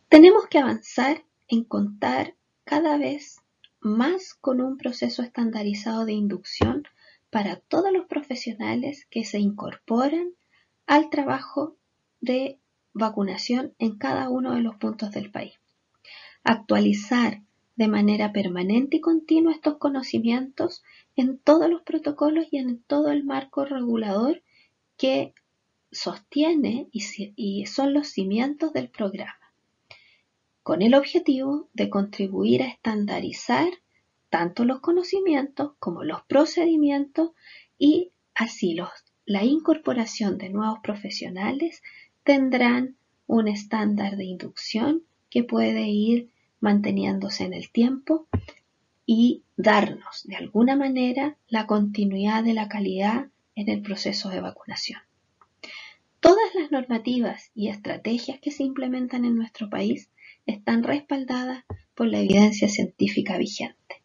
Tenemos que avanzar en contar cada vez más con un proceso estandarizado de inducción para todos los profesionales que se incorporan al trabajo de vacunación en cada uno de los puntos del país. Actualizar de manera permanente y continua estos conocimientos en todos los protocolos y en todo el marco regulador que sostiene y son los cimientos del programa, con el objetivo de contribuir a estandarizar tanto los conocimientos como los procedimientos y así la incorporación de nuevos profesionales tendrán un estándar de inducción que puede ir manteniéndose en el tiempo y darnos de alguna manera la continuidad de la calidad en el proceso de vacunación. Todas las normativas y estrategias que se implementan en nuestro país están respaldadas por la evidencia científica vigente.